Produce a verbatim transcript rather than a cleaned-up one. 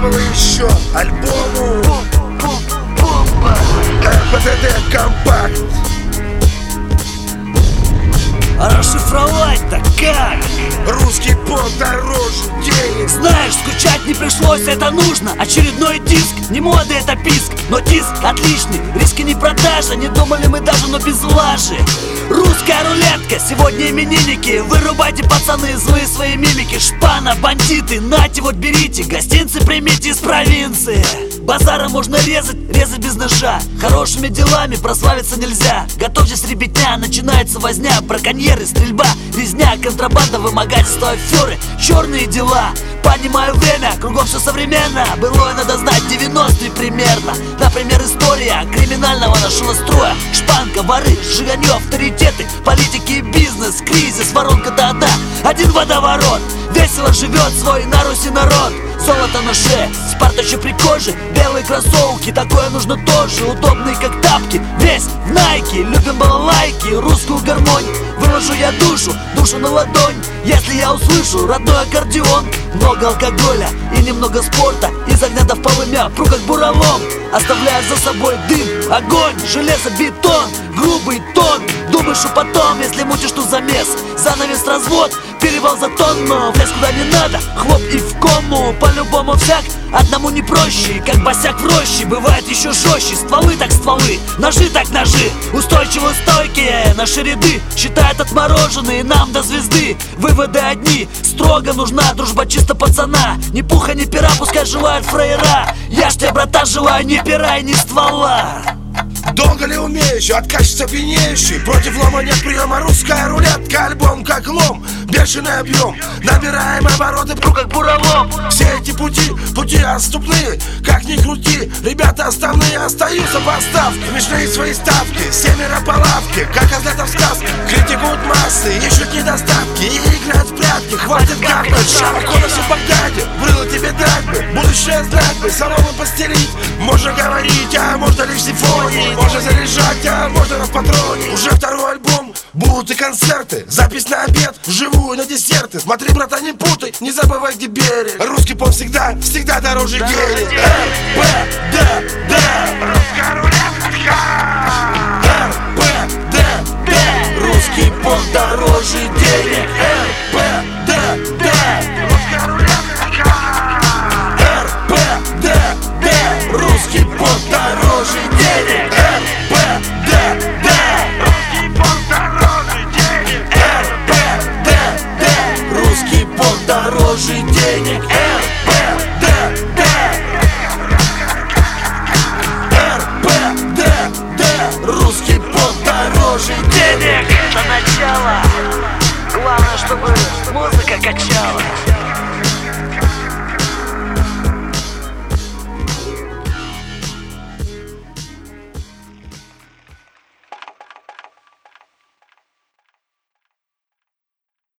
было еще альбому РПТД Компакт. А расшифровать-то как? Русский поп дороже денег. Знаешь, скучать не пришлось, это нужно. Очередной диск, не мода, это писк. Но диск отличный, риски не продажа. Не думали мы даже, но без лажи. Русская рулетка, сегодня именинники. Вырубайте, пацаны, злые свои мимики. Шпана, бандиты, нате, вот берите. Гостинцы примите из провинции. Базара можно резать, резать без ножа. Хорошими делами прославиться нельзя. Готовьтесь, ребятня, начинается возня. Браконьеры, стрельба, резня, контрабанда, вымогательство, аферы, черные дела. Поднимаю время, кругом все современно. Былое надо знать, девяностые примерно. Например, история криминального нашего строя. Шпанка, воры, сжиганье, авторитеты, политики и бизнес, кризис, воронка-то одна, один водоворот. Весело живет свой на Руси народ. Золото на шее, спарта еще при коже. Белые кроссовки, такое нужно тоже. Удобные как тапки, весь в найки. Любим балалайки, русскую гармонь. Выложу я душу, душу на ладонь. Если я услышу родной аккордеон. Много алкоголя и немного спорта. Из огня до в полымя, пру как буралом. Оставляя за собой дым, огонь, железо, бетон, грубый тон. Думаешь, что потом, если мутишь, то замес. Занавес, развод, перевал за тонну. Влез куда не надо, хлоп и в кому. По-любому всяк, одному не проще. Как босяк в роще, бывает еще жестче. Стволы так стволы, ножи так ножи. Устойчиво стойкие, наши ряды считают отмороженные нам до звезды. Выводы одни, строго нужна дружба чисто пацана. Ни пуха, ни пера, пускай желают фраера. Я ж тебе, братан, желаю ни пера и ни ствола. Долго ли умеющий, откачется пьянеющий. Против лома нет приема, русская рулетка. Альбом как лом, бешеный объем. Набираем обороты, пру как буралом. Все эти пути, пути отступные. Как ни крути, ребята основные остаются в отставке. Смешные свои ставки, семеро по лавке. Как козлята в сказке, критикуют массы. Ищут недостатки и играют в прятки. Хватит гавкать, шапку на всю Багдаде. Было тебе дать бы, будущее знать бы. Солому постелить, можно говорить, а можно лишь симфонии. Можно заряжать, а можно на патроне. Уже второй альбом, будут и концерты. Запись на обед, вживую на десерты. Смотри, брата, не путай, не забывай, где берег. Русский поп всегда, всегда дороже денег. Р, П, Д, Д. Русская рулетка. Р, П, Д, Д. Русский поп дороже денег.